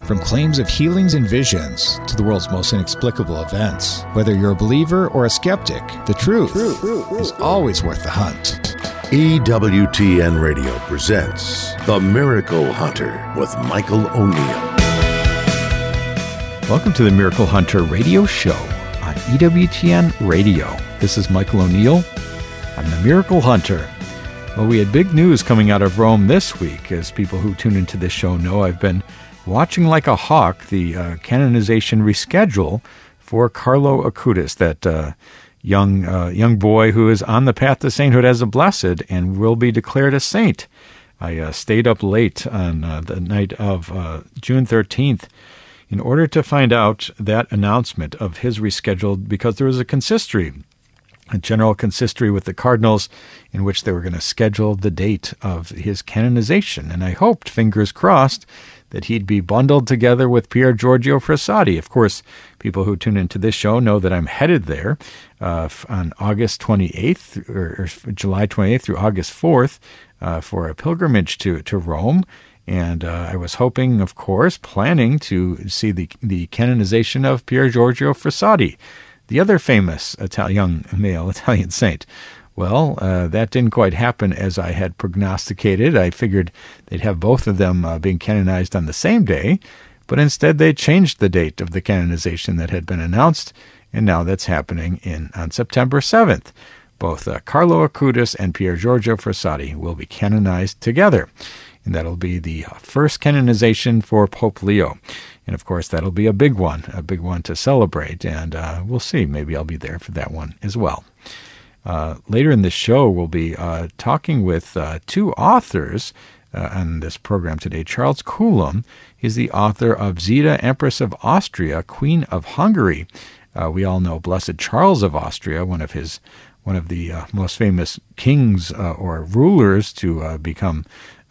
From claims of healings and visions to the world's most inexplicable events, whether you're a believer or a skeptic, the truth is always worth the hunt. EWTN Radio presents The Miracle Hunter with Michael O'Neill. Welcome to the Miracle Hunter radio show on EWTN Radio. This is Michael O'Neill. I'm the Miracle Hunter. Well, we had big news coming out of Rome this week. As people who tune into this show know, I've been watching like a hawk the canonization reschedule for Carlo Acutis, that young boy who is on the path to sainthood as a blessed and will be declared a saint. I stayed up late on the night of June 13th in order to find out that announcement of his rescheduled, because there was a consistory, a general consistory with the cardinals in which they were going to schedule the date of his canonization. And I hoped, fingers crossed, that he'd be bundled together with Pier Giorgio Frassati. Of course, people who tune into this show know that I'm headed there on August 28th, or July 28th through August 4th, for a pilgrimage to Rome. And I was hoping, of course, planning to see the canonization of Pier Giorgio Frassati, the other famous young male Italian saint. Well, that didn't quite happen as I had prognosticated. I figured they'd have both of them being canonized on the same day, but instead they changed the date of the canonization that had been announced, and now that's happening on September 7th. Both Carlo Acutis and Pier Giorgio Frassati will be canonized together, and that'll be the first canonization for Pope Leo. And of course, that'll be a big one to celebrate, and we'll see. Maybe I'll be there for that one as well. Later in the show, we'll be talking with two authors on this program today. Charles Coulomb is the author of Zita, Empress of Austria, Queen of Hungary. We all know Blessed Charles of Austria, one of the most famous kings or rulers to become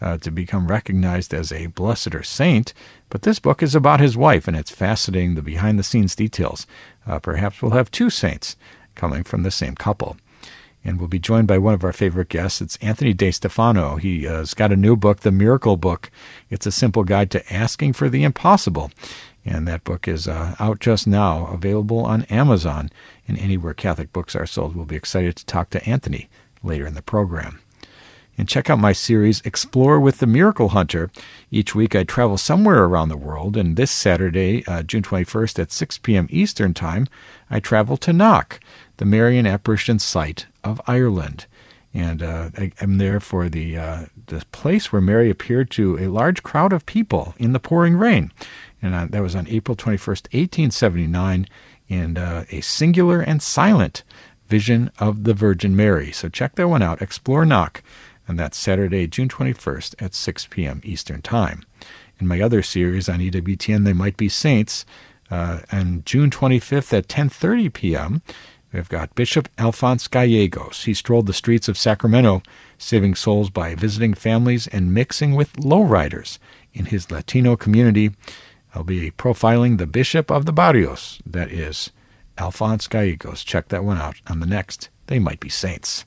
recognized as a blessed or saint. But this book is about his wife, and it's fascinating, the behind-the-scenes details. Perhaps we'll have two saints coming from the same couple. And we'll be joined by one of our favorite guests. It's Anthony DeStefano. He has got a new book, The Miracle Book. It's a simple guide to asking for the impossible. And that book is out just now, available on Amazon and anywhere Catholic books are sold. We'll be excited to talk to Anthony later in the program. And check out my series, Explore with the Miracle Hunter. Each week I travel somewhere around the world, and this Saturday, June 21st at 6 p.m. Eastern Time, I travel to Knock, the Marian Apparition Site of Ireland. And I'm there for the place where Mary appeared to a large crowd of people in the pouring rain. And that was on April 21st, 1879, in a singular and silent vision of the Virgin Mary. So check that one out, Explore Knock. And that's Saturday, June 21st at 6 p.m. Eastern Time. In my other series on EWTN, They Might Be Saints, on June 25th at 10:30 p.m., we've got Bishop Alphonse Gallegos. He strolled the streets of Sacramento, saving souls by visiting families and mixing with lowriders in his Latino community. I'll be profiling the Bishop of the Barrios, that is Alphonse Gallegos. Check that one out on the next They Might Be Saints.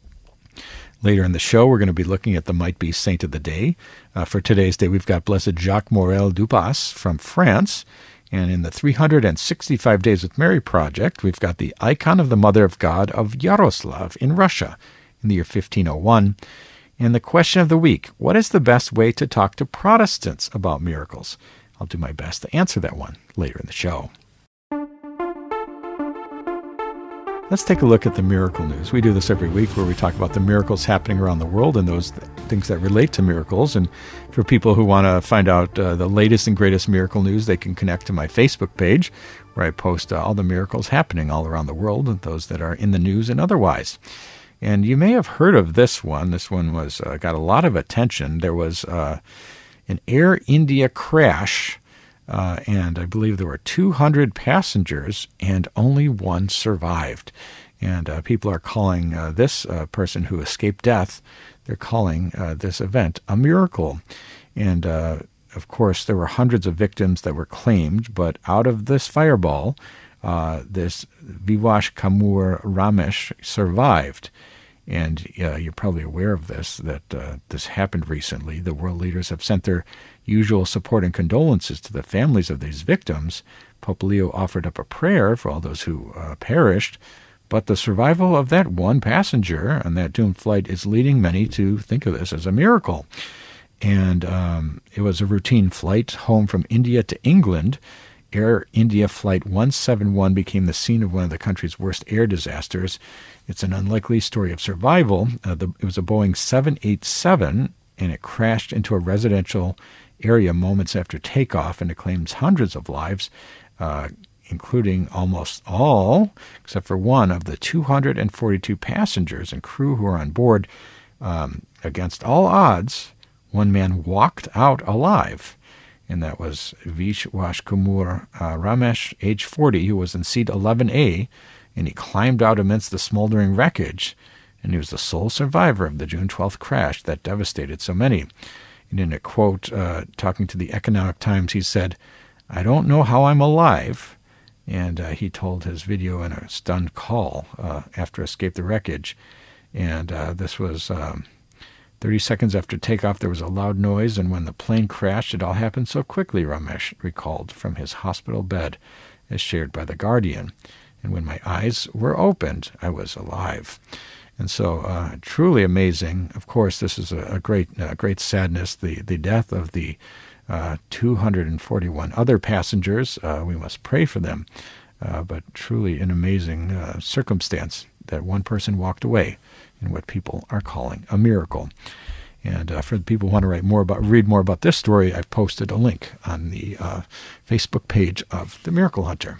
Later in the show, we're going to be looking at the Might Be Saint of the Day. For today's day, we've got Blessed Jacques Morel Dupas from France. And in the 365 Days with Mary project, we've got the icon of the Mother of God of Yaroslav in Russia in the year 1501. And the question of the week, what is the best way to talk to Protestants about miracles? I'll do my best to answer that one later in the show. Let's take a look at the miracle news. We do this every week where we talk about the miracles happening around the world and those things that relate to miracles. And for people who want to find out the latest and greatest miracle news, they can connect to my Facebook page where I post all the miracles happening all around the world and those that are in the news and otherwise. And you may have heard of this one. This one was got a lot of attention. There was an Air India crash, and I believe there were 200 passengers, and only one survived. And people are calling this person who escaped death, they're calling this event a miracle. And, of course, there were hundreds of victims that were claimed, but out of this fireball, this Vivash Kamur Ramesh survived. And you're probably aware of this, that this happened recently. The world leaders have sent their usual support and condolences to the families of these victims. Pope Leo offered up a prayer for all those who perished, but the survival of that one passenger on that doomed flight is leading many to think of this as a miracle. And it was a routine flight home from India to England. Air India Flight 171 became the scene of one of the country's worst air disasters. It's an unlikely story of survival. It was a Boeing 787, and it crashed into a residential area moments after takeoff, and it claims hundreds of lives, including almost all, except for one, of the 242 passengers and crew who were on board. Against all odds, one man walked out alive, and that was Vishwas Kumar Ramesh, age 40, who was in seat 11A, and he climbed out amidst the smoldering wreckage, and he was the sole survivor of the June 12th crash that devastated so many. And in a quote, talking to the Economic Times, he said, "I don't know how I'm alive," and he told his video in a stunned call after escape the wreckage. And this was 30 seconds after takeoff. There was a loud noise, and when the plane crashed, it all happened so quickly, Ramesh recalled from his hospital bed, as shared by The Guardian. And when my eyes were opened, I was alive. And so truly amazing. Of course, this is a great sadness, the death of the 241 other passengers. We must pray for them. But truly an amazing circumstance that one person walked away in what people are calling a miracle. And for the people who want to read more about this story, I've posted a link on the Facebook page of The Miracle Hunter.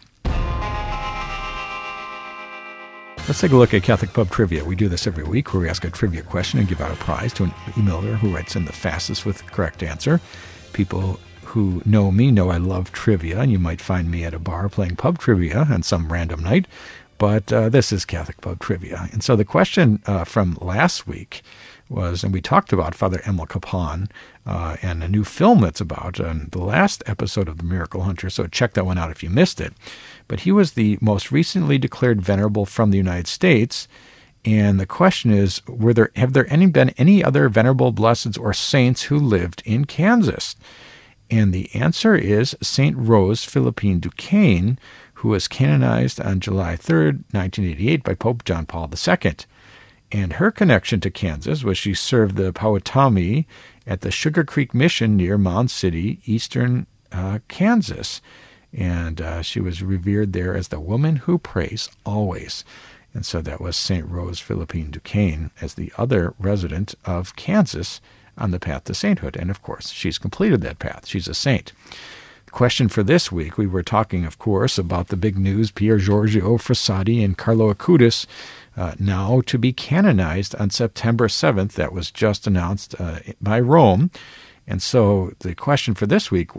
Let's take a look at Catholic Pub Trivia. We do this every week, where we ask a trivia question and give out a prize to an emailer who writes in the fastest with the correct answer. People who know me know I love trivia, and you might find me at a bar playing pub trivia on some random night. But this is Catholic Pub Trivia. And so the question from last week was, and we talked about Father Emil Kapaun and a new film that's about on the last episode of The Miracle Hunter, so check that one out if you missed it. But he was the most recently declared venerable from the United States, and the question is, have there been any other venerable blesseds or saints who lived in Kansas? And the answer is St. Rose Philippine Duquesne, who was canonized on July 3rd, 1988 by Pope John Paul II. And her connection to Kansas was she served the Powhatan at the Sugar Creek Mission near Mound City, eastern Kansas. And she was revered there as the woman who prays always. And so that was St. Rose Philippine Duquesne as the other resident of Kansas on the path to sainthood. And, of course, she's completed that path. She's a saint. The question for this week, we were talking, of course, about the big news, Pier Giorgio Frassati and Carlo Acutis, now to be canonized on September 7th. That was just announced by Rome. And so the question for this week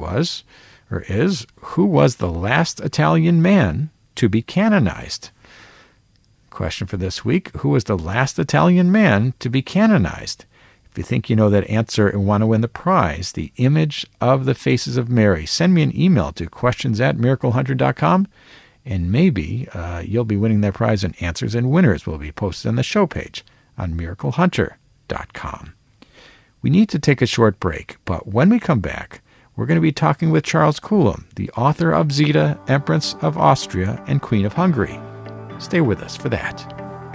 is, who was the last Italian man to be canonized? Question for this week, who was the last Italian man to be canonized? If you think you know that answer and want to win the prize, the image of the faces of Mary, send me an email to questions@miraclehunter.com, and maybe you'll be winning that prize, and answers and winners will be posted on the show page on miraclehunter.com. We need to take a short break, but when we come back, we're going to be talking with Charles Coulomb, the author of Zita, Empress of Austria and Queen of Hungary. Stay with us for that.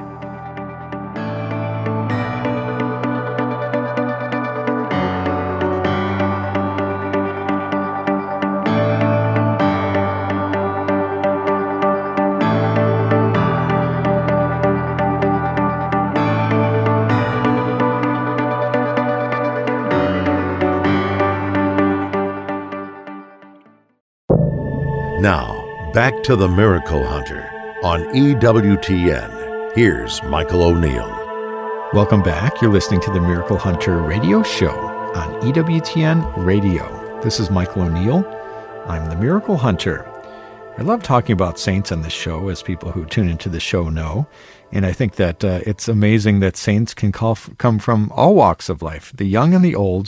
Now, back to the Miracle Hunter on EWTN. Here's Michael O'Neill. Welcome back. You're listening to the Miracle Hunter radio show on EWTN Radio. This is Michael O'Neill. I'm the Miracle Hunter. I love talking about saints on this show, as people who tune into the show know. And I think that it's amazing that saints can come from all walks of life, the young and the old.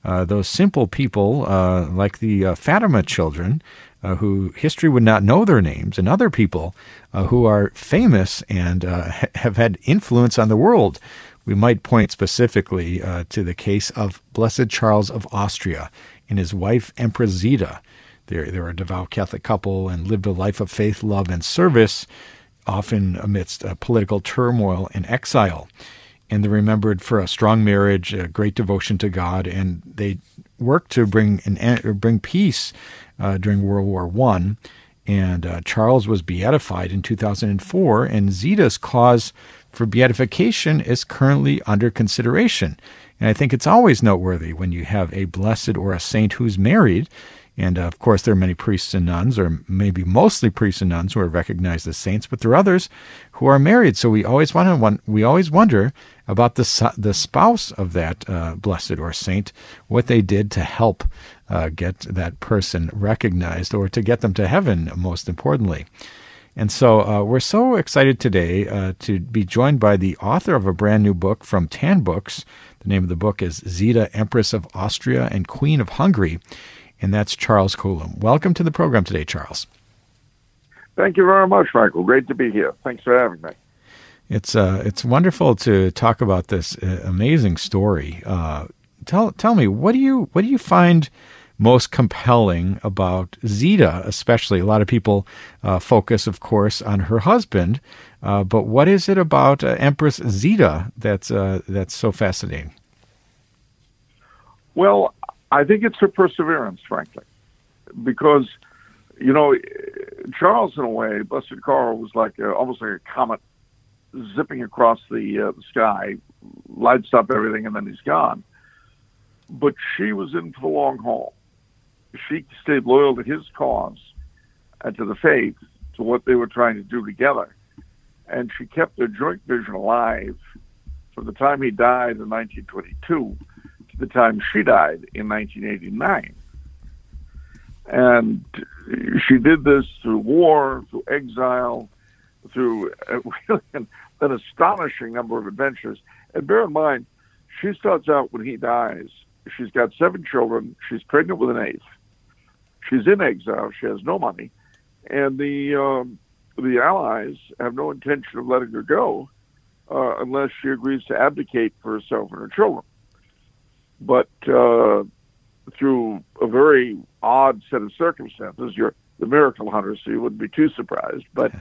those simple people like the Fatima children, who history would not know their names, and other people who are famous and have had influence on the world. We might point specifically to the case of Blessed Charles of Austria and his wife, Empress Zita. They were a devout Catholic couple and lived a life of faith, love, and service, often amidst political turmoil and exile. And they're remembered for a strong marriage, a great devotion to God, and they worked to bring peace during World War I. And Charles was beatified in 2004, and Zita's cause for beatification is currently under consideration. And I think it's always noteworthy when you have a blessed or a saint who's married. And of course, there are many priests and nuns, or maybe mostly priests and nuns, who are recognized as saints, but there are others who are married. So we always wonder about the spouse of that blessed or saint, what they did to help get that person recognized, or to get them to heaven, most importantly. And so we're so excited today to be joined by the author of a brand new book from Tan Books. The name of the book is Zita, Empress of Austria and Queen of Hungary, and that's Charles Coulombe. Welcome to the program today, Charles. Thank you very much, Michael. Great to be here. Thanks for having me. It's wonderful to talk about this amazing story. Tell me, what do you find most compelling about Zita, especially? A lot of people focus, of course, on her husband, but what is it about Empress Zita that's so fascinating? Well, I think it's her perseverance, frankly, because, Charles, in a way, Blessed Karl, was almost like a comet zipping across the sky, lights up everything, and then he's gone. But she was in for the long haul. She stayed loyal to his cause and to the faith, to what they were trying to do together. And she kept their joint vision alive from the time he died in 1922 to the time she died in 1989. And she did this through war, through exile, through an astonishing number of adventures. And bear in mind, she starts out when he dies. She's got 7 children. She's pregnant with an 8th. She's in exile. She has no money. And the Allies have no intention of letting her go unless she agrees to abdicate for herself and her children. But through a very odd set of circumstances, you're the miracle hunter, so you wouldn't be too surprised. But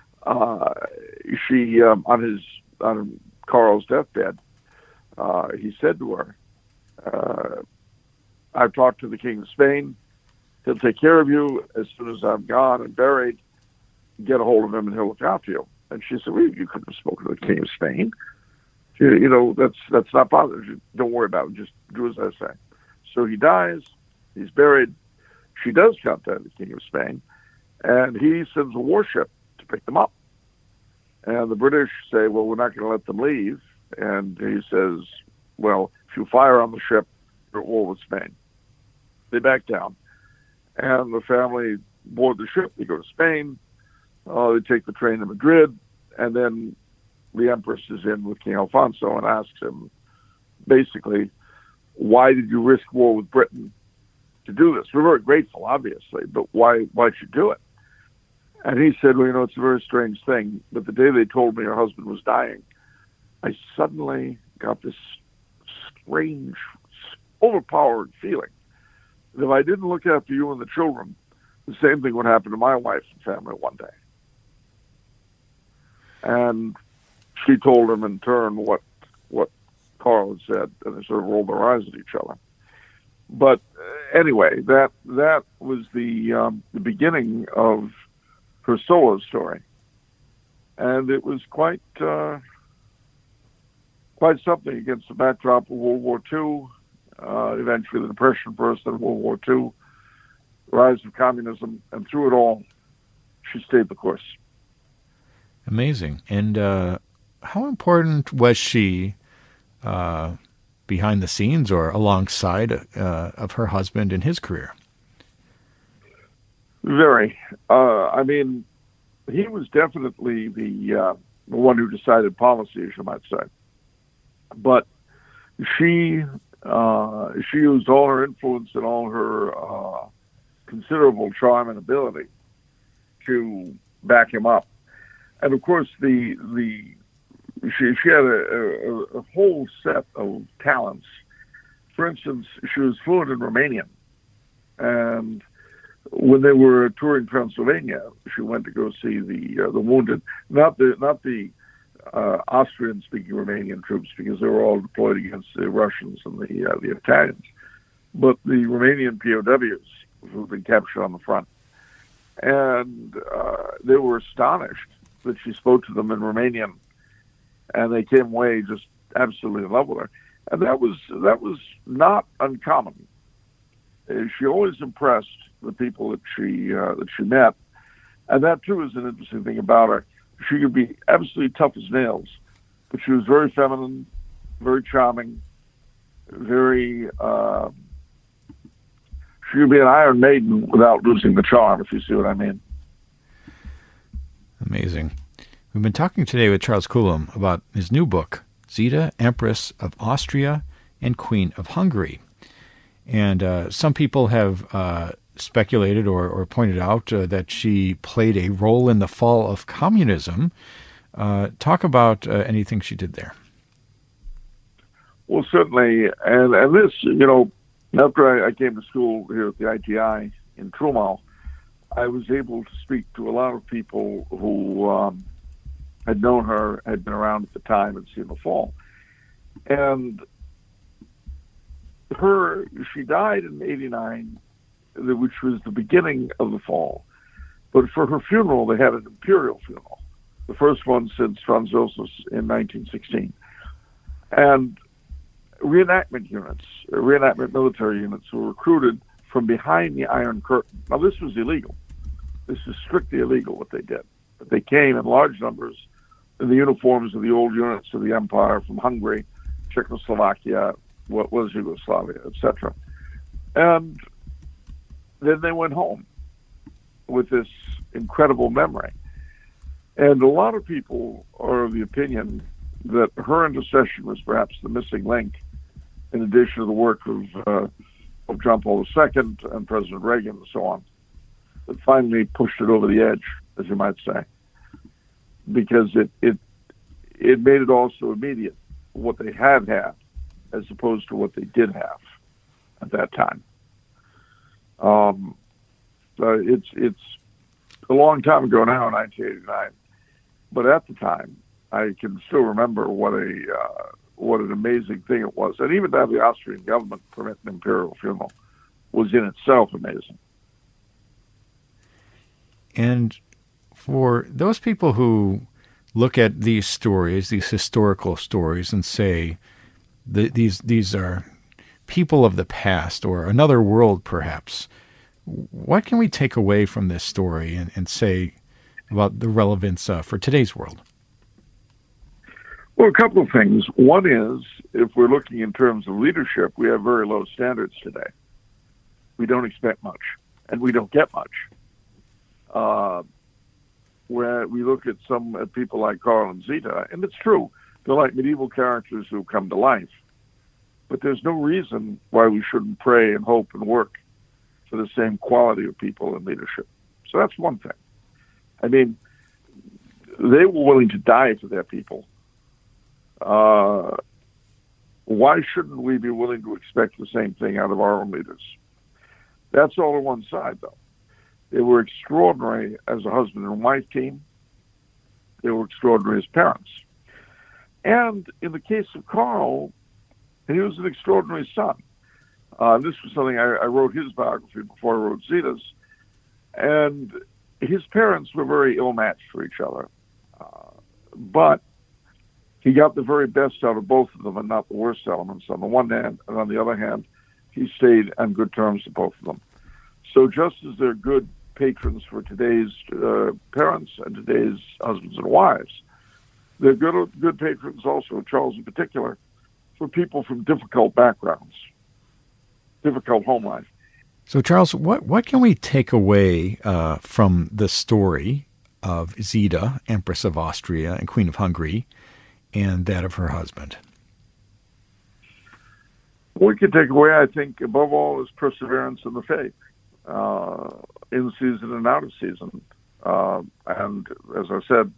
she, on Karl's deathbed, he said to her, I've talked to the King of Spain. He'll take care of you as soon as I'm gone and buried. Get a hold of him and he'll look after you. And she said, well, you couldn't have spoken to the King of Spain. That's not bothering. Don't worry about it. Just do as I say. So he dies. He's buried. She does contact the King of Spain, and he sends a warship to pick them up. And the British say, well, we're not going to let them leave. And he says, well, if you fire on the ship, you're at war with Spain. They back down. And the family board the ship. They go to Spain. They take the train to Madrid. And then the Empress is in with King Alfonso and asks him, basically, why did you risk war with Britain to do this? We're very grateful, obviously, but why'd you do it? And he said, well, it's a very strange thing, but the day they told me her husband was dying, I suddenly got this strange, overpowered feeling that if I didn't look after you and the children, the same thing would happen to my wife and family one day. And she told him in turn what Karl had said, and they sort of rolled their eyes at each other. But anyway, that was the beginning of her solo story, and it was quite something against the backdrop of World War II. Eventually, the Depression burst, and World War II, rise of communism, and through it all, she stayed the course. Amazing. And how important was she behind the scenes or alongside of her husband in his career? Very. He was definitely the one who decided policy, as you might say. But she She used all her influence and all her considerable charm and ability to back him up. And of course, she had a whole set of talents. For instance, she was fluent in Romanian, and when they were touring Transylvania, she went to go see the wounded, not the Austrian-speaking Romanian troops, because they were all deployed against the Russians and the Italians, but the Romanian POWs who had been captured on the front. And they were astonished that she spoke to them in Romanian, and they came away just absolutely in love with her. And that was not uncommon. She always impressed the people that she met, and that too is an interesting thing about her. She could be absolutely tough as nails, but she was very feminine, very charming, very. She could be an Iron Maiden without losing the charm, if you see what I mean. Amazing. We've been talking today with Charles Coulomb about his new book, Zita, Empress of Austria and Queen of Hungary. And some people have speculated or pointed out that she played a role in the fall of communism. Talk about anything she did there. Well, certainly. And this, after I came to school here at the ITI in Trumau, I was able to speak to a lot of people who had known her, had been around at the time, and seen the fall. And she died in 1989, which was the beginning of the fall. But for her funeral, they had an imperial funeral, the first one since Franz Josef in 1916. And reenactment military units were recruited from behind the Iron Curtain. Now, this was illegal. This is strictly illegal what they did. But they came in large numbers in the uniforms of the old units of the empire from Hungary, Czechoslovakia, what was Yugoslavia, etc. And then they went home with this incredible memory. And a lot of people are of the opinion that her intercession was perhaps the missing link, in addition to the work of John Paul II and President Reagan and so on, that finally pushed it over the edge, as you might say, because it made it also immediate what they had as opposed to what they did have at that time. It's a long time ago now, 1989, but at the time, I can still remember what an amazing thing it was. And even to have the Austrian government permit an imperial funeral was in itself amazing. And for those people who look at these stories, these historical stories, and say these are people of the past or another world perhaps, what can we take away from this story and say about the relevance for today's world? Well, a couple of things. One is, if we're looking in terms of leadership, we have very low standards today. We don't expect much, and we don't get much. Where we look at people like Karl and Zita, and it's true, they're like medieval characters who come to life. But there's no reason why we shouldn't pray and hope and work for the same quality of people in leadership. So that's one thing. I mean, they were willing to die for their people. Why shouldn't we be willing to expect the same thing out of our own leaders? That's all on one side, though. They were extraordinary as a husband and wife team. They were extraordinary as parents. And in the case of Karl, he was an extraordinary son. This was something I wrote his biography before I wrote Zita's. And his parents were very ill-matched for each other. But he got the very best out of both of them and not the worst elements on the one hand. And on the other hand, he stayed on good terms with both of them. So just as they're good patrons for today's parents and today's husbands and wives, they're good patrons also, Charles in particular, for people from difficult backgrounds, difficult home life. So, Charles, what can we take away from the story of Zita, Empress of Austria and Queen of Hungary, and that of her husband? we can take away, I think, above all, is perseverance in the faith, in season and out of season. And as I said,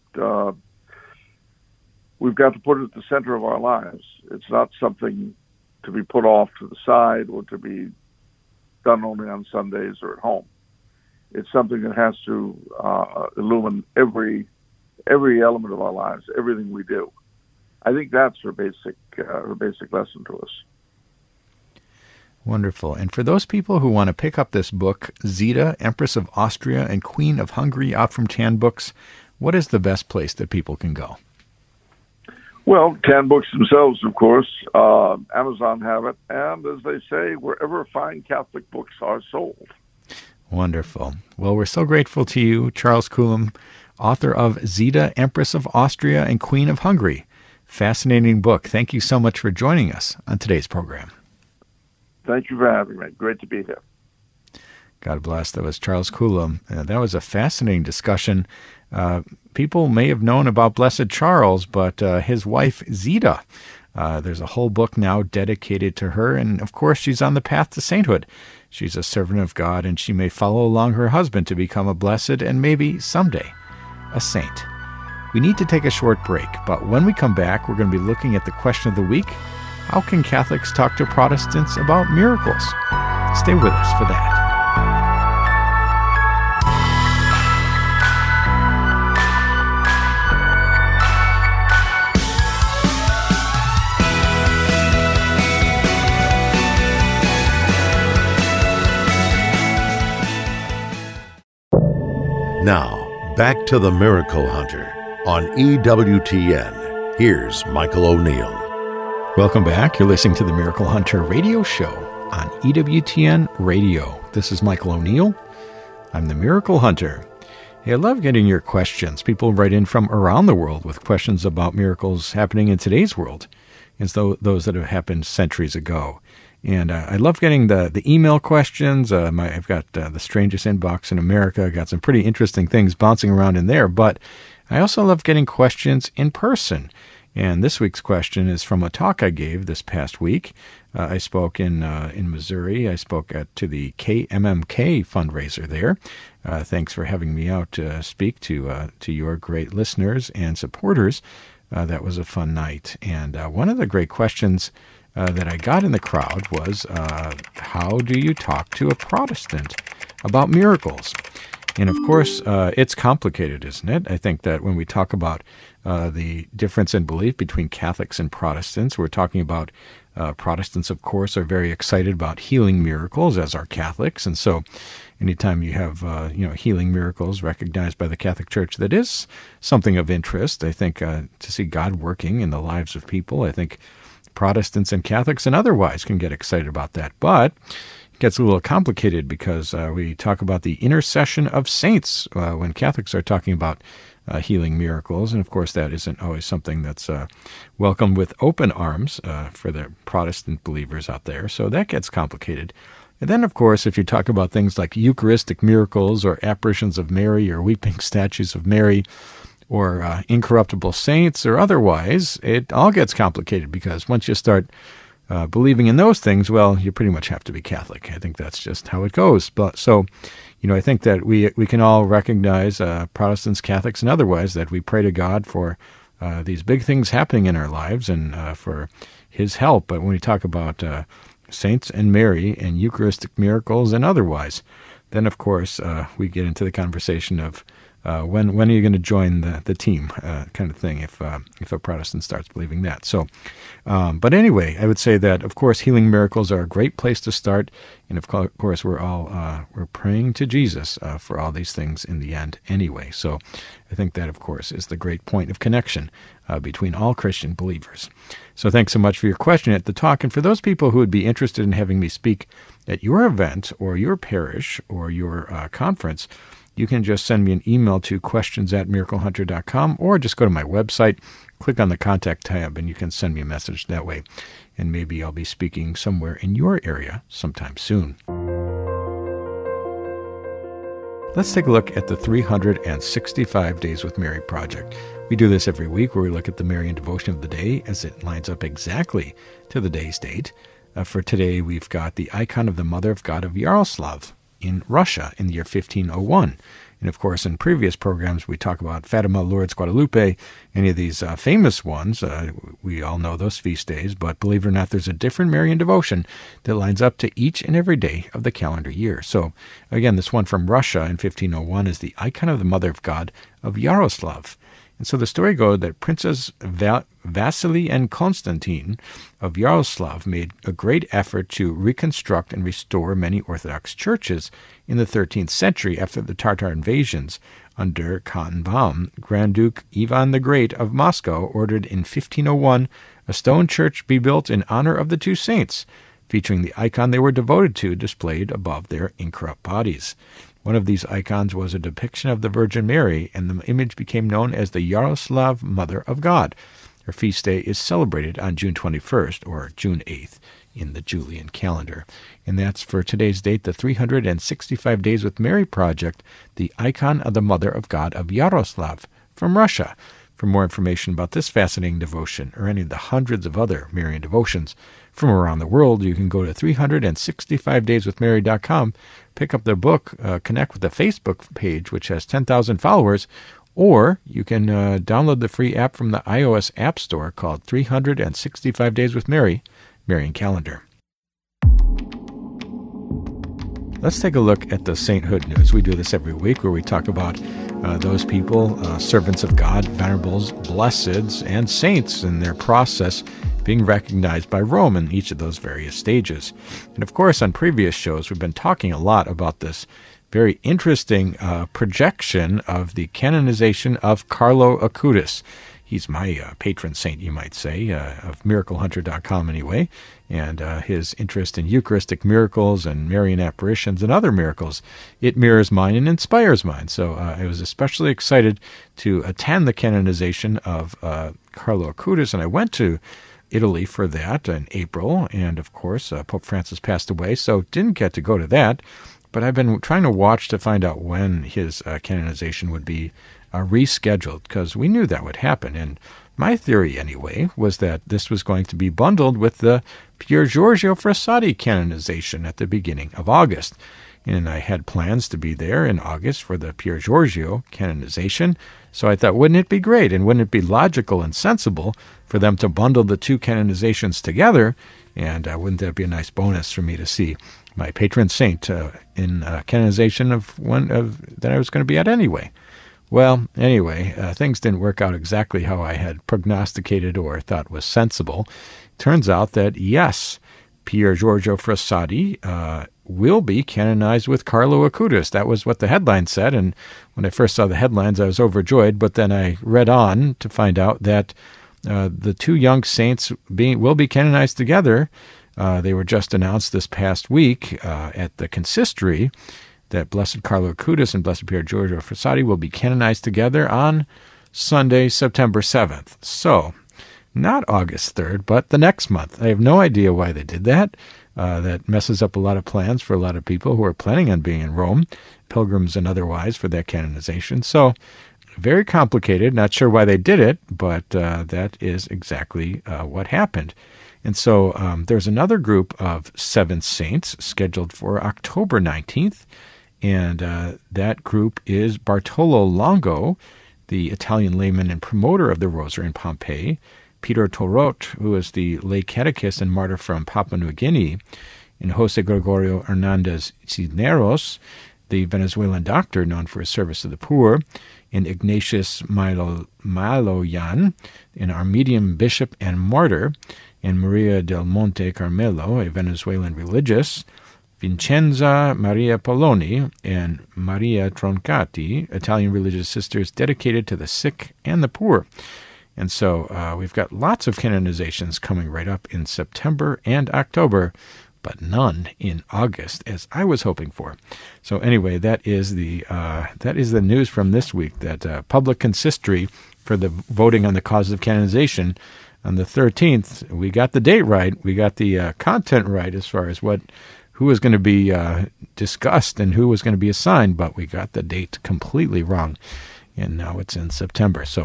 we've got to put it at the center of our lives. It's not something to be put off to the side or to be done only on Sundays or at home. It's something that has to illumine every element of our lives, everything we do. I think that's her basic lesson to us. Wonderful. And for those people who want to pick up this book, Zita, Empress of Austria and Queen of Hungary, out from Tan Books, what is the best place that people can go? Well, Tan Books themselves, of course. Amazon have it. And as they say, wherever fine Catholic books are sold. Wonderful. Well, we're so grateful to you, Charles Coulombe, author of Zita, Empress of Austria and Queen of Hungary. Fascinating book. Thank you so much for joining us on today's program. Thank you for having me. Great to be here. God bless. That was Charles Coulombe. That was a fascinating discussion. People may have known about Blessed Charles, but his wife, Zita, there's a whole book now dedicated to her. And, of course, she's on the path to sainthood. She's a servant of God, and she may follow along her husband to become a blessed and maybe someday a saint. We need to take a short break, but when we come back, we're going to be looking at the question of the week. How can Catholics talk to Protestants about miracles? Stay with us for that. Now, back to the Miracle Hunter on EWTN. Here's Michael O'Neill. Welcome back. You're listening to the Miracle Hunter radio show on EWTN Radio. This is Michael O'Neill. I'm the Miracle Hunter. Hey, I love getting your questions. People write in from around the world with questions about miracles happening in today's world, as though those that have happened centuries ago. And I love getting the email questions. I've got the strangest inbox in America. Got some pretty interesting things bouncing around in there. But I also love getting questions in person. And this week's question is from a talk I gave this past week. I spoke in Missouri. I spoke to the KMMK fundraiser there. Thanks for having me out to speak to your great listeners and supporters. That was a fun night. And one of the great questions that I got in the crowd was, how do you talk to a Protestant about miracles? And of course, it's complicated, isn't it? I think that when we talk about the difference in belief between Catholics and Protestants, we're talking about Protestants, of course, are very excited about healing miracles, as are Catholics. And so anytime you have healing miracles recognized by the Catholic Church, that is something of interest. I think to see God working in the lives of people, I think Protestants and Catholics and otherwise can get excited about that. But it gets a little complicated because we talk about the intercession of saints when Catholics are talking about healing miracles. And of course, that isn't always something that's welcomed with open arms for the Protestant believers out there. So that gets complicated. And then, of course, if you talk about things like Eucharistic miracles or apparitions of Mary or weeping statues of Mary, or incorruptible saints, or otherwise, it all gets complicated because once you start believing in those things, well, you pretty much have to be Catholic. I think that's just how it goes. But so, I think that we can all recognize, Protestants, Catholics, and otherwise, that we pray to God for these big things happening in our lives and for His help. But when we talk about saints and Mary and Eucharistic miracles and otherwise, then of course we get into the conversation of when are you going to join the team, kind of thing, if a Protestant starts believing that. So, but anyway, I would say that, of course, healing miracles are a great place to start. And of course, we're praying to Jesus for all these things in the end anyway. So I think that, of course, is the great point of connection between all Christian believers. So thanks so much for your question at the talk. And for those people who would be interested in having me speak at your event or your parish or your conference, you can just send me an email to questions@miraclehunter.com, or just go to my website, click on the contact tab, and you can send me a message that way. And maybe I'll be speaking somewhere in your area sometime soon. Let's take a look at the 365 Days with Mary project. We do this every week where we look at the Marian devotion of the day as it lines up exactly to the day's date. For today, we've got the icon of the Mother of God of Yaroslav in Russia in the year 1501. And of course, in previous programs, we talk about Fatima, Lourdes, Guadalupe, any of these famous ones. We all know those feast days, but believe it or not, there's a different Marian devotion that lines up to each and every day of the calendar year. So again, this one from Russia in 1501 is the icon of the Mother of God of Yaroslav. And so the story goes that Princes Vasily and Konstantin of Yaroslav made a great effort to reconstruct and restore many Orthodox churches in the 13th century after the Tatar invasions under Khan Baum. Grand Duke Ivan the Great of Moscow ordered in 1501 a stone church be built in honor of the two saints, featuring the icon they were devoted to displayed above their incorrupt bodies. One of these icons was a depiction of the Virgin Mary, and the image became known as the Yaroslav Mother of God. Her feast day is celebrated on June 21st, or June 8th, in the Julian calendar. And that's for today's date, the 365 Days with Mary Project, the icon of the Mother of God of Yaroslav from Russia. For more information about this fascinating devotion or any of the hundreds of other Marian devotions from around the world, you can go to 365dayswithmary.com, pick up their book, connect with the Facebook page, which has 10,000 followers, or you can download the free app from the iOS App Store called 365 Days with Mary, Marian Calendar. Let's take a look at the sainthood news. We do this every week where we talk about those people, servants of God, venerables, blesseds, and saints in their process being recognized by Rome in each of those various stages. And of course, on previous shows, we've been talking a lot about this very interesting projection of the canonization of Carlo Acutis. He's my patron saint, you might say, of MiracleHunter.com anyway, and his interest in Eucharistic miracles and Marian apparitions and other miracles, it mirrors mine and inspires mine. So I was especially excited to attend the canonization of Carlo Acutis, and I went to Italy for that in April, and of course Pope Francis passed away, so didn't get to go to that, but I've been trying to watch to find out when his canonization would be rescheduled, because we knew that would happen. And my theory, anyway, was that this was going to be bundled with the Pier Giorgio Frassati canonization at the beginning of August. And I had plans to be there in August for the Pier Giorgio canonization, so I thought, wouldn't it be great, and wouldn't it be logical and sensible for them to bundle the two canonizations together, and wouldn't that be a nice bonus for me to see my patron saint in canonization of one that I was going to be at anyway? Well, anyway, things didn't work out exactly how I had prognosticated or thought was sensible. Turns out that, yes, Pier Giorgio Frassati will be canonized with Carlo Acutis. That was what the headline said, and when I first saw the headlines, I was overjoyed, but then I read on to find out that the two young saints will be canonized together. They were just announced this past week at the consistory that Blessed Carlo Acutis and Blessed Pier Giorgio Frassati will be canonized together on Sunday, September 7th. So, not August 3rd, but the next month. I have no idea why they did that. That messes up a lot of plans for a lot of people who are planning on being in Rome, pilgrims and otherwise, for that canonization. So, very complicated. Not sure why they did it, but that is exactly what happened. And so there's another group of 7 saints scheduled for October 19th, and that group is Bartolo Longo, the Italian layman and promoter of the Rosary in Pompeii, Peter Torot, who is the lay catechist and martyr from Papua New Guinea, and Jose Gregorio Hernandez Cisneros, the Venezuelan doctor known for his service to the poor, and Ignatius Maloyan, an Armenian bishop and martyr, and Maria del Monte Carmelo, a Venezuelan religious, Vincenza Maria Poloni, and Maria Troncati, Italian religious sisters dedicated to the sick and the poor. And so we've got lots of canonizations coming right up in September and October, but none in August, as I was hoping for. So anyway, that is the news from this week, that public consistory for the voting on the causes of canonization on the 13th. We got the date right. We got the content right as far as who was going to be discussed and who was going to be assigned, but we got the date completely wrong, and now it's in September. So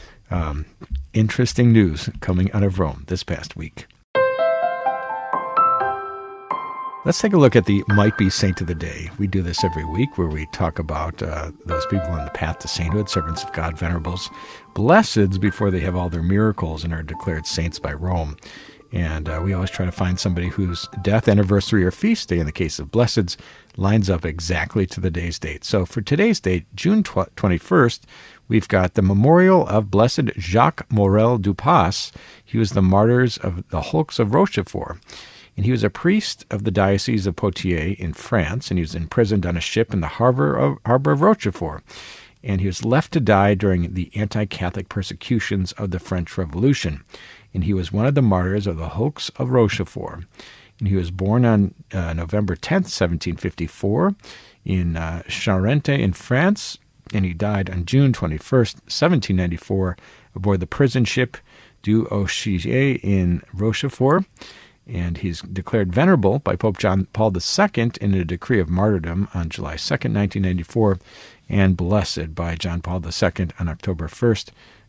interesting news coming out of Rome this past week. Let's take a look at the Might Be Saint of the Day. We do this every week where we talk about those people on the path to sainthood, servants of God, venerables, blesseds before they have all their miracles and are declared saints by Rome. And we always try to find somebody whose death, anniversary, or feast day, in the case of blesseds, lines up exactly to the day's date. So for today's date, June 21st, we've got the memorial of Blessed Jacques Morel Dupas. He was the martyrs of the hulks of Rochefort. And he was a priest of the Diocese of Poitiers in France, and he was imprisoned on a ship in the harbor of Rochefort. And he was left to die during the anti-Catholic persecutions of the French Revolution. And he was one of the martyrs of the hulks of Rochefort. And he was born on November 10th, 1754, in Charente in France, and he died on June 21st, 1794, aboard the prison ship Du Auchier in Rochefort. And he's declared venerable by Pope John Paul II in a decree of martyrdom on July 2nd, 1994, and blessed by John Paul II on October 1st,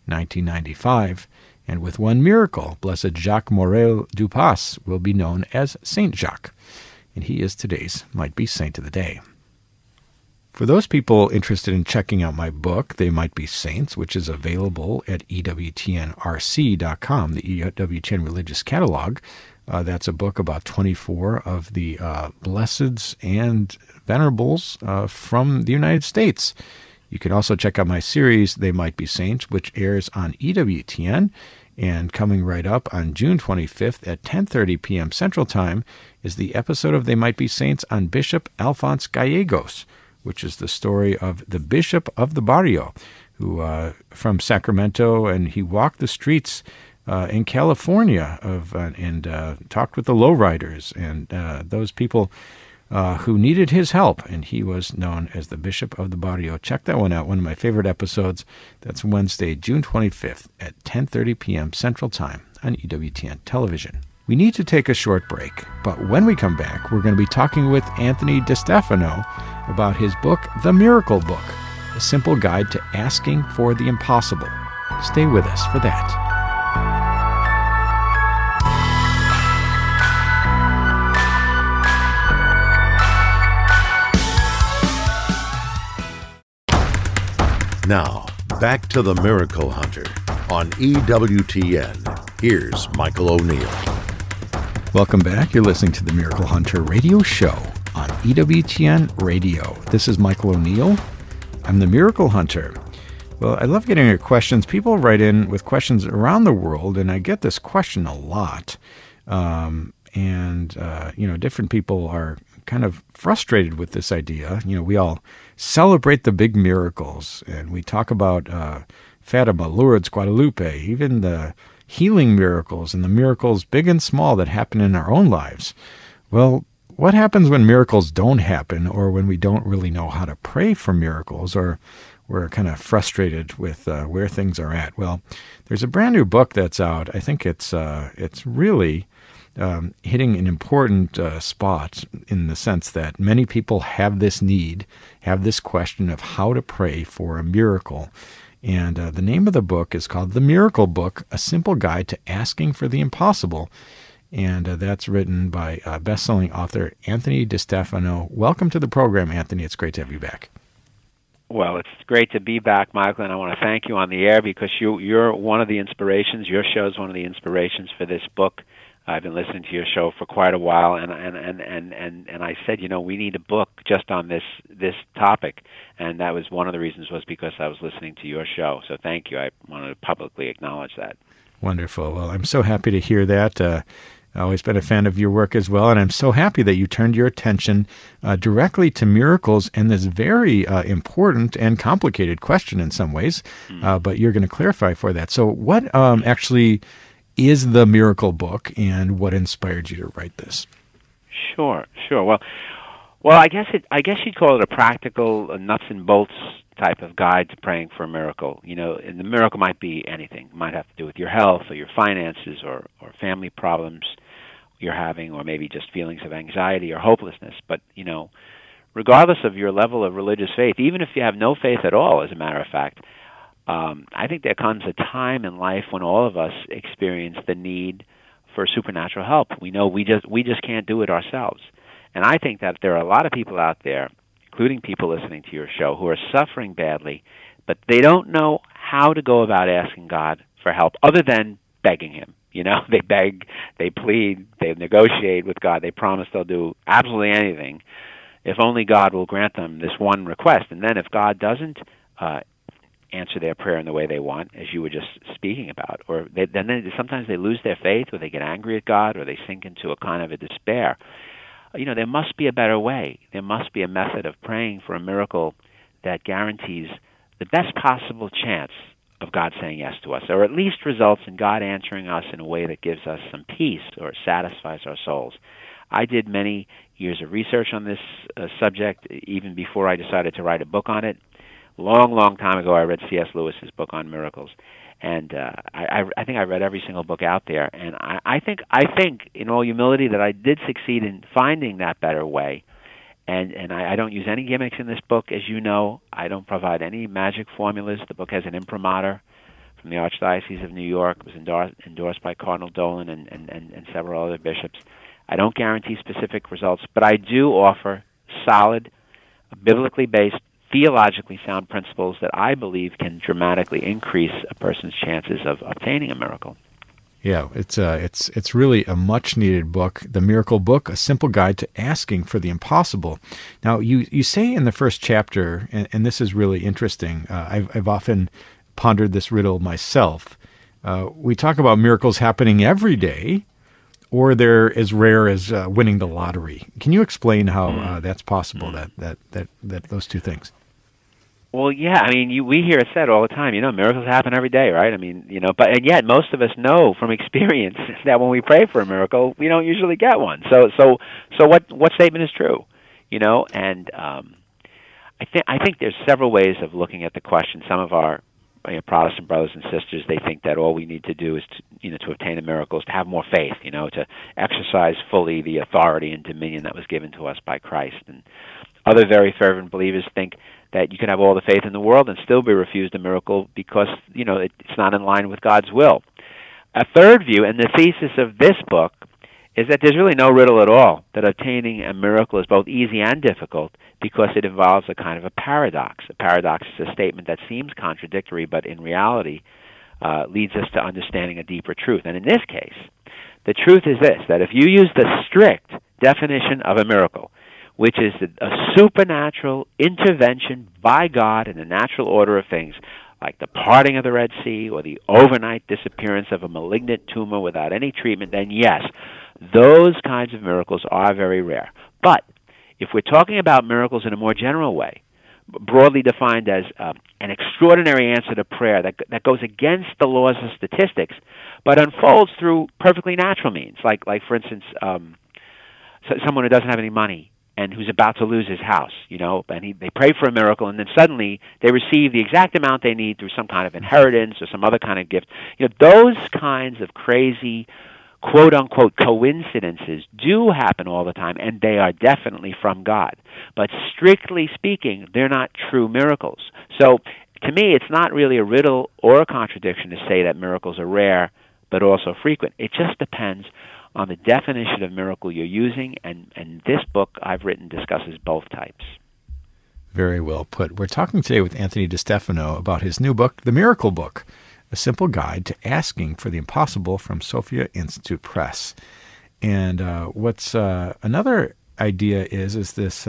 1995. And with one miracle, Blessed Jacques Morel Dupas will be known as Saint Jacques, and he is today's Might Be Saint of the Day. For those people interested in checking out my book, They Might Be Saints, which is available at EWTNRC.com, the EWTN Religious Catalog, that's a book about 24 of the blesseds and venerables from the United States. You can also check out my series, They Might Be Saints, which airs on EWTN, and coming right up on June 25th at 10:30 p.m. Central Time is the episode of They Might Be Saints on Bishop Alphonse Gallegos, which is the story of the Bishop of the Barrio, who from Sacramento, and he walked the streets in California and talked with the lowriders and those people who needed his help, and he was known as the Bishop of the Barrio. Check that one out, one of my favorite episodes. That's Wednesday, June 25th at 10:30 p.m. Central Time on EWTN Television. We need to take a short break, but when we come back, we're going to be talking with Anthony DeStefano about his book, The Miracle Book, a simple guide to asking for the impossible. Stay with us for that. Now, back to the Miracle Hunter on EWTN. Here's Michael O'Neill. Welcome back. You're listening to the Miracle Hunter radio show on EWTN Radio. This is Michael O'Neill. I'm the Miracle Hunter. Well, I love getting your questions. People write in with questions around the world, and I get this question a lot. Different people are kind of frustrated with this idea. We all celebrate the big miracles, and we talk about Fatima, Lourdes, Guadalupe, even the healing miracles and the miracles big and small that happen in our own lives. Well, what happens when miracles don't happen, or when we don't really know how to pray for miracles, or we're kind of frustrated with where things are at? Well, there's a brand new book that's out. I think it's really hitting an important spot in the sense that many people have this need, have this question of how to pray for a miracle. And the name of the book is called The Miracle Book, A Simple Guide to Asking for the Impossible. And that's written by best-selling author Anthony DeStefano. Welcome to the program, Anthony. It's great to have you back. Well, it's great to be back, Michael, and I want to thank you on the air because you're one of the inspirations. Your show is one of the inspirations for this book. I've been listening to your show for quite a while, and I said, we need a book just on this topic, and that was one of the reasons was because I was listening to your show. So thank you. I wanted to publicly acknowledge that. Wonderful. Well, I'm so happy to hear that. I've always been a fan of your work as well, and I'm so happy that you turned your attention directly to miracles and this very important and complicated question in some ways, but you're going to clarify for that. So what actually is the Miracle Book, and what inspired you to write this? Sure. Well, I guess you'd call it a practical, nuts and bolts type of guide to praying for a miracle. And the miracle might be anything. It might have to do with your health or your finances or family problems you're having, or maybe just feelings of anxiety or hopelessness. But, regardless of your level of religious faith, even if you have no faith at all, as a matter of fact, I think there comes a time in life when all of us experience the need for supernatural help. We know we just can't do it ourselves. And I think that there are a lot of people out there, including people listening to your show, who are suffering badly, but they don't know how to go about asking God for help other than begging him. You know, they beg, they plead, they negotiate with God, they promise they'll do absolutely anything if only God will grant them this one request. And then if God doesn't answer their prayer in the way they want, as you were just speaking about, or sometimes they lose their faith, or they get angry at God, or they sink into a kind of a despair. You know, there must be a better way. There must be a method of praying for a miracle that guarantees the best possible chance of God saying yes to us, or at least results in God answering us in a way that gives us some peace or satisfies our souls. I did many years of research on this subject, even before I decided to write a book on it. Long time ago, I read C.S. Lewis's book on miracles, and I think I read every single book out there. And I think, in all humility, that I did succeed in finding that better way. And I don't use any gimmicks in this book, as you know. I don't provide any magic formulas. The book has an imprimatur from the Archdiocese of New York. It was endorsed by Cardinal Dolan and several other bishops. I don't guarantee specific results, but I do offer solid, biblically based, theologically sound principles that I believe can dramatically increase a person's chances of obtaining a miracle. Yeah, it's really a much-needed book, The Miracle Book, A Simple Guide to Asking for the Impossible. Now, you say in the first chapter, and this is really interesting, I've often pondered this riddle myself. We talk about miracles happening every day, or they're as rare as winning the lottery. Can you explain how that's possible, that those two things? Well, yeah, I mean, we hear it said all the time, miracles happen every day, right? I mean, and yet most of us know from experience that when we pray for a miracle, we don't usually get one. So what statement is true? And I think there's several ways of looking at the question. Some of our Protestant brothers and sisters, they think that all we need to do is to obtain a miracle is to have more faith, to exercise fully the authority and dominion that was given to us by Christ. And other very fervent believers think that you can have all the faith in the world and still be refused a miracle because, it's not in line with God's will. A third view, and the thesis of this book, is that there's really no riddle at all, that obtaining a miracle is both easy and difficult because it involves a kind of a paradox. A paradox is a statement that seems contradictory, but in reality leads us to understanding a deeper truth. And in this case, the truth is this, that if you use the strict definition of a miracle, which is a supernatural intervention by God in the natural order of things, like the parting of the Red Sea or the overnight disappearance of a malignant tumor without any treatment, then yes, those kinds of miracles are very rare. But if we're talking about miracles in a more general way, broadly defined as an extraordinary answer to prayer that goes against the laws of statistics, but unfolds through perfectly natural means, like for instance, someone who doesn't have any money and who's about to lose his house, and they pray for a miracle, and then suddenly they receive the exact amount they need through some kind of inheritance or some other kind of gift. Those kinds of crazy, quote-unquote, coincidences do happen all the time, and they are definitely from God. But strictly speaking, they're not true miracles. So, to me, it's not really a riddle or a contradiction to say that miracles are rare but also frequent. It just depends on the definition of miracle you're using, and this book I've written discusses both types. Very well put. We're talking today with Anthony DeStefano about his new book, The Miracle Book, A Simple Guide to Asking for the Impossible from Sophia Institute Press. And what's another idea is this,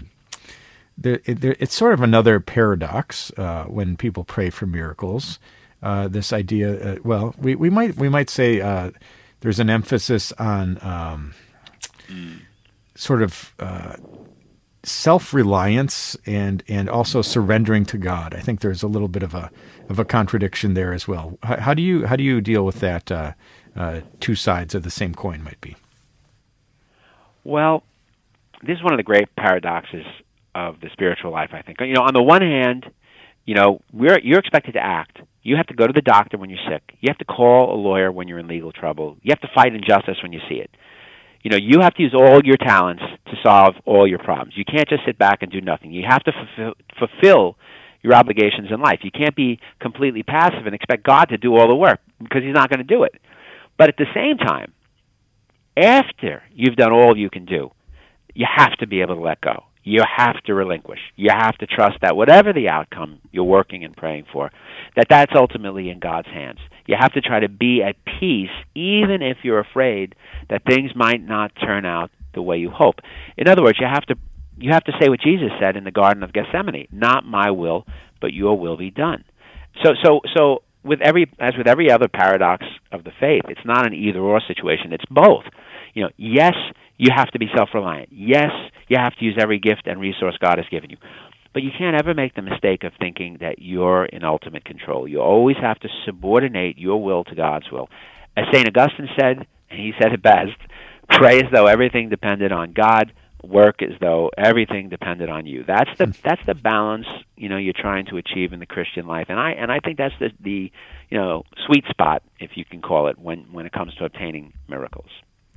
it's sort of another paradox when people pray for miracles. This idea, we might say there's an emphasis on sort of self-reliance and also surrendering to God. I think there's a little bit of a contradiction there as well. How do you deal with that? Two sides of the same coin might be. Well, this is one of the great paradoxes of the spiritual life, I think. On the one hand, you're expected to act. You have to go to the doctor when you're sick. You have to call a lawyer when you're in legal trouble. You have to fight injustice when you see it. You have to use all your talents to solve all your problems. You can't just sit back and do nothing. You have to fulfill your obligations in life. You can't be completely passive and expect God to do all the work because He's not going to do it. But at the same time, after you've done all you can do, you have to be able to let go. You have to relinquish. You have to trust that whatever the outcome you're working and praying for, that's ultimately in God's hands. You have to try to be at peace, even if you're afraid that things might not turn out the way you hope. In other words, you have to say what Jesus said in the Garden of Gethsemane: "Not my will, but your will be done." So with every other paradox of the faith, it's not an either-or situation. It's both. Yes, you have to be self-reliant. Yes, you have to use every gift and resource God has given you. But you can't ever make the mistake of thinking that you're in ultimate control. You always have to subordinate your will to God's will. As St. Augustine said, and he said it best, pray as though everything depended on God, work as though everything depended on you. That's the balance you're trying to achieve in the Christian life, and I think that's the sweet spot, if you can call it, when it comes to obtaining miracles.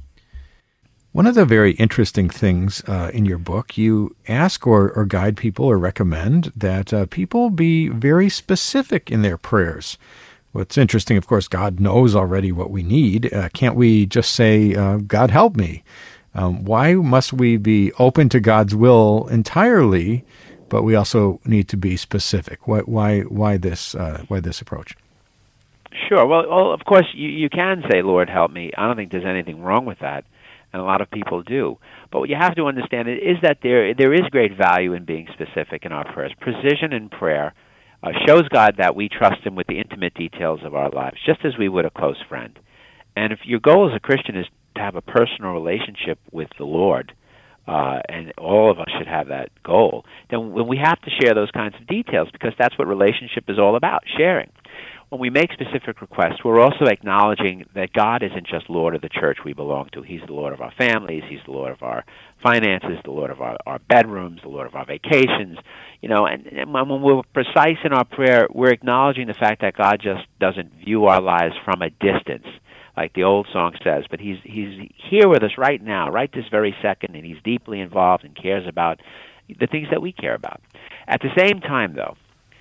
One of the very interesting things in your book, you ask or guide people or recommend that people be very specific in their prayers. What's interesting, of course, God knows already what we need. Can't we just say, God help me? Why must we be open to God's will entirely, but we also need to be specific? Why this approach? Sure. Well, of course, you can say, Lord, help me. I don't think there's anything wrong with that, and a lot of people do. But what you have to understand is that there is great value in being specific in our prayers. Precision in prayer shows God that we trust Him with the intimate details of our lives, just as we would a close friend. And if your goal as a Christian is to have a personal relationship with the Lord, and all of us should have that goal, then we have to share those kinds of details, because that's what relationship is all about, sharing. When we make specific requests, we're also acknowledging that God isn't just Lord of the church we belong to. He's the Lord of our families. He's the Lord of our finances, the Lord of our bedrooms, the Lord of our vacations. And when we're precise in our prayer, we're acknowledging the fact that God just doesn't view our lives from a distance, like the old song says, but He's here with us right now, right this very second, and He's deeply involved and cares about the things that we care about. At the same time, though,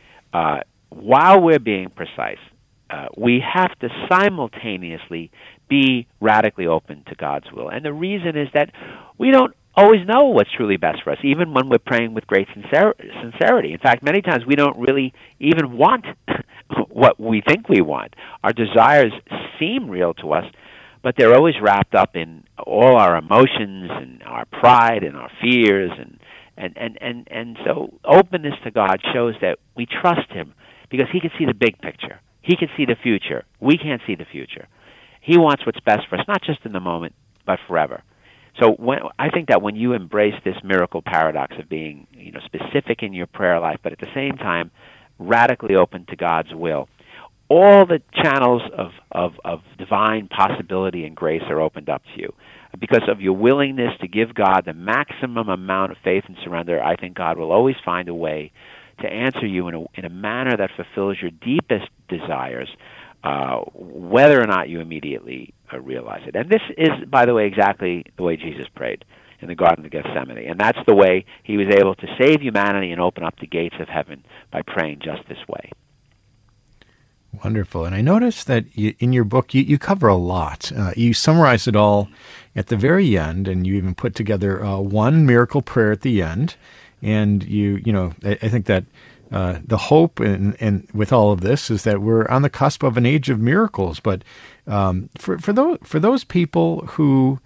while we're being precise, we have to simultaneously be radically open to God's will. And the reason is that we don't always know what's truly best for us, even when we're praying with great sincerity. In fact, many times we don't really even want what we think we want. Our desires seem real to us, but they're always wrapped up in all our emotions and our pride and our fears. And so openness to God shows that we trust Him, because He can see the big picture. He can see the future. We can't see the future. He wants what's best for us, not just in the moment, but forever. So I think that when you embrace this miracle paradox of being specific in your prayer life, but at the same time radically open to God's will, all the channels of divine possibility and grace are opened up to you. Because of your willingness to give God the maximum amount of faith and surrender, I think God will always find a way to answer you in a manner that fulfills your deepest desires, whether or not you immediately realize it. And this is, by the way, exactly the way Jesus prayed in the Garden of Gethsemane. And that's the way He was able to save humanity and open up the gates of heaven, by praying just this way. Wonderful. And I noticed that in your book, you cover a lot. You summarize it all at the very end, and you even put together one miracle prayer at the end. And I think that the hope and with all of this is that we're on the cusp of an age of miracles. But for those people who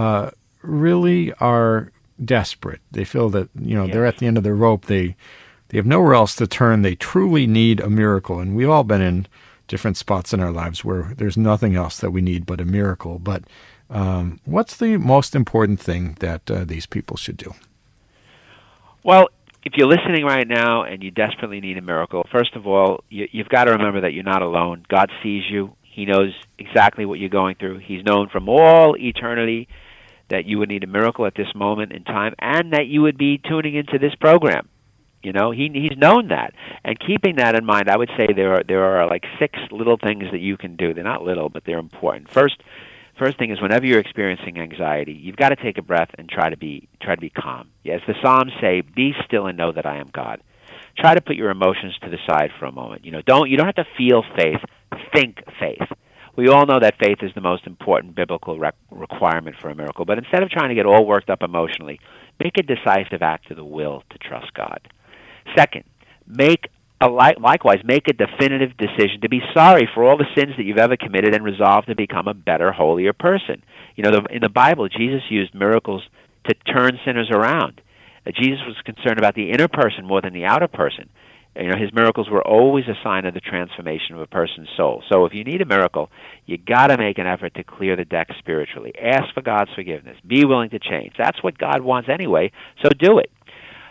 really are desperate, they feel that they're at the end of their rope. They have nowhere else to turn. They truly need a miracle, and we've all been in different spots in our lives where there's nothing else that we need but a miracle. But what's the most important thing that these people should do? Well, if you're listening right now and you desperately need a miracle, first of all, you've got to remember that you're not alone. God sees you. He knows exactly what you're going through. He's known from all eternity that you would need a miracle at this moment in time, and that you would be tuning into this program. He's known that. And keeping that in mind, I would say there are like 6 little things that you can do. They're not little, but they're important. First thing is, whenever you're experiencing anxiety, you've got to take a breath and try to be calm. As the Psalms say, be still and know that I am God. Try to put your emotions to the side for a moment. You don't have to feel faith, think faith. We all know that faith is the most important biblical requirement for a miracle. But instead of trying to get all worked up emotionally, make a decisive act of the will to trust God. Second, likewise, make a definitive decision to be sorry for all the sins that you've ever committed and resolve to become a better, holier person. You know, in the Bible, Jesus used miracles to turn sinners around. Jesus was concerned about the inner person more than the outer person. You know, his miracles were always a sign of the transformation of a person's soul. So if you need a miracle, you got to make an effort to clear the deck spiritually. Ask for God's forgiveness. Be willing to change. That's what God wants anyway, so do it.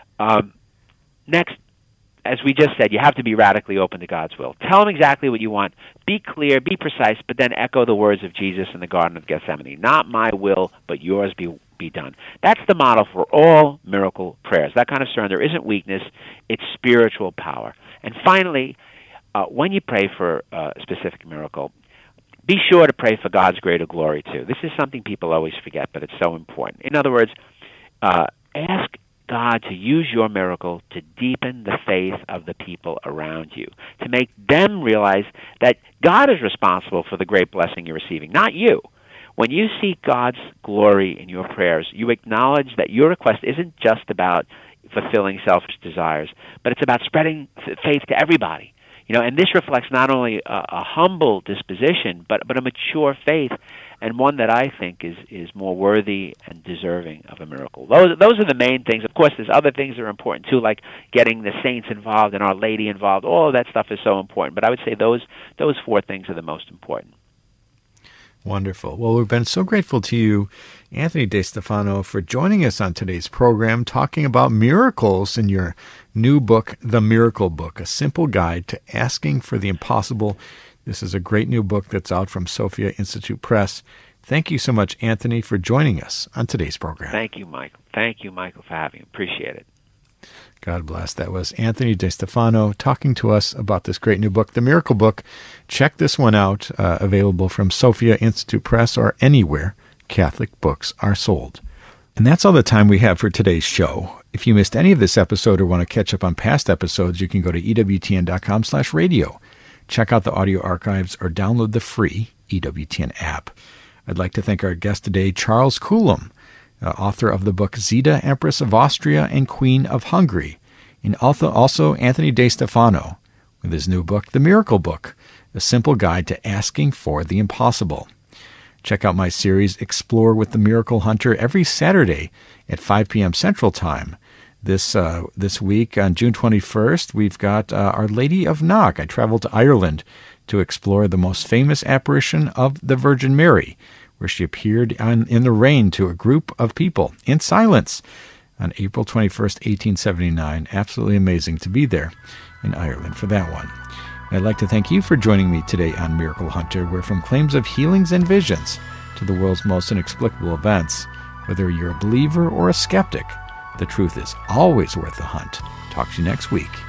Next, as we just said, you have to be radically open to God's will. Tell him exactly what you want. Be clear, be precise, but then echo the words of Jesus in the Garden of Gethsemane. Not my will, but yours be done. That's the model for all miracle prayers. That kind of surrender isn't weakness, it's spiritual power. And finally, when you pray for a specific miracle, be sure to pray for God's greater glory too. This is something people always forget, but it's so important. In other words, ask God to use your miracle to deepen the faith of the people around you, to make them realize that God is responsible for the great blessing you're receiving, not you. When you seek God's glory in your prayers, you acknowledge that your request isn't just about fulfilling selfish desires, but it's about spreading faith to everybody. You know, and this reflects not only a humble disposition, but a mature faith, and one that I think is more worthy and deserving of a miracle. Those are the main things. Of course, there's other things that are important too, like getting the saints involved and Our Lady involved. All of that stuff is so important. But I would say those four things are the most important. Wonderful. Well, we've been so grateful to you, Anthony DeStefano, for joining us on today's program, talking about miracles in your new book, The Miracle Book, a simple guide to asking for the impossible. This is a great new book that's out from Sophia Institute Press. Thank you so much, Anthony, for joining us on today's program. Thank you, Michael. Thank you, Michael, for having me. Appreciate it. God bless. That was Anthony DeStefano talking to us about this great new book, The Miracle Book. Check this one out, available from Sophia Institute Press or anywhere Catholic books are sold. And that's all the time we have for today's show. If you missed any of this episode or want to catch up on past episodes, you can go to EWTN.com/radio. Check out the audio archives or download the free EWTN app. I'd like to thank our guest today, Charles Coulomb, author of the book Zita, Empress of Austria and Queen of Hungary, and also Anthony DeStefano with his new book, The Miracle Book, a simple guide to asking for the impossible. Check out my series, Explore with the Miracle Hunter, every Saturday at 5 p.m. Central Time. This week, on June 21st, we've got Our Lady of Knock. I traveled to Ireland to explore the most famous apparition of the Virgin Mary, where she appeared in the rain to a group of people in silence on April 21st, 1879. Absolutely amazing to be there in Ireland for that one. I'd like to thank you for joining me today on Miracle Hunter, where from claims of healings and visions to the world's most inexplicable events, whether you're a believer or a skeptic, the truth is always worth the hunt. Talk to you next week.